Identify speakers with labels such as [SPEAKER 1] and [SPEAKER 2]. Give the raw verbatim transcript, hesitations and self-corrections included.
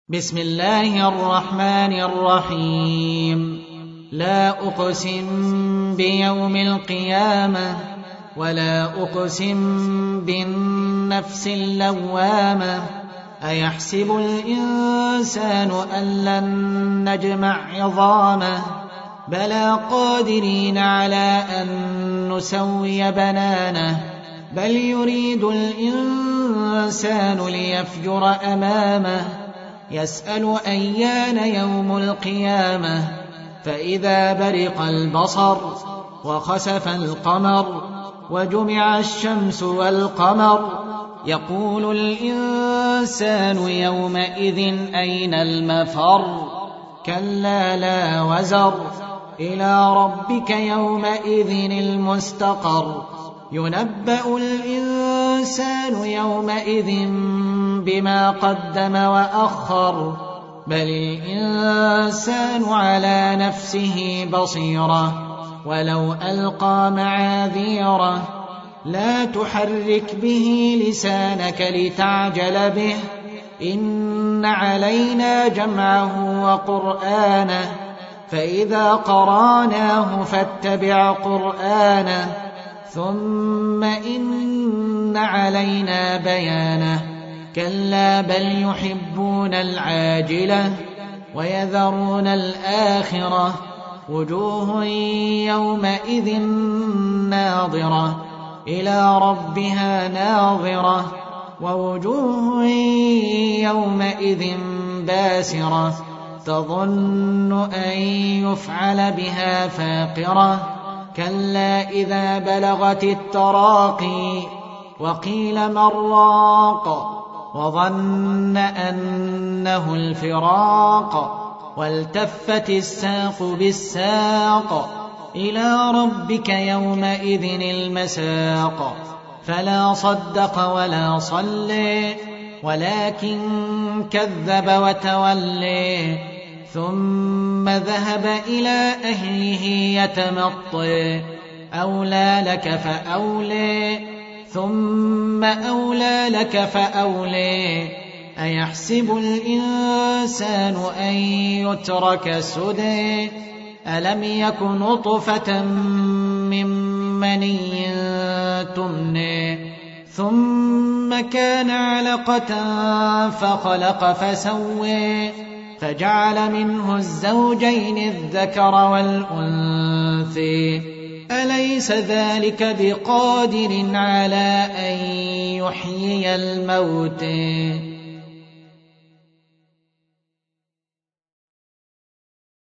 [SPEAKER 1] بسم الله الرحمن الرحيم. لا أقسم بيوم القيامة ولا أقسم بالنفس اللوامة. أيحسب الإنسان أن لن نجمع عظامه بلى قادرين على أن نسوي بنانه بل يريد الإنسان ليفجر أمامه يسأل أيان يوم القيامة فإذا برق البصر وخسف القمر وجمع الشمس والقمر يقول الإنسان يومئذ أين المفر كلا لا وزر إلى ربك يومئذ المستقر ينبأ الإنسان يومئذ بما قدم وأخر بل الإنسان على نفسه بصيرة ولو ألقى معاذيره لا تحرك به لسانك لتعجل به إن علينا جمعه وقرآنه فإذا قرأناه فاتبع قرآنه ثم إن علينا بيانه كلا بل يحبون العاجلة ويذرون الآخرة وجوه يومئذ ناظرة إلى ربها ناظرة ووجوه يومئذ باسرة تظن أن يفعل بها فاقرة كلا إذا بلغت التراقي وقيل من راق وظن أنه الفراق والتفت الساق بالساق إلى ربك يومئذ المساق فلا صدق ولا صلى ولكن كذب وتولى ثم ذهب إلى أهله يتمطى أولى لك فأولى ثم أولى لك فأولى أيحسب الإنسان أن يترك سدى ألم يك نطفة من مني تمنى ثم كان علقة فخلق فسوى فجعل منه الزوجين الذكر والأنثى أليس ذلك بقادر على أن يحيي الموتى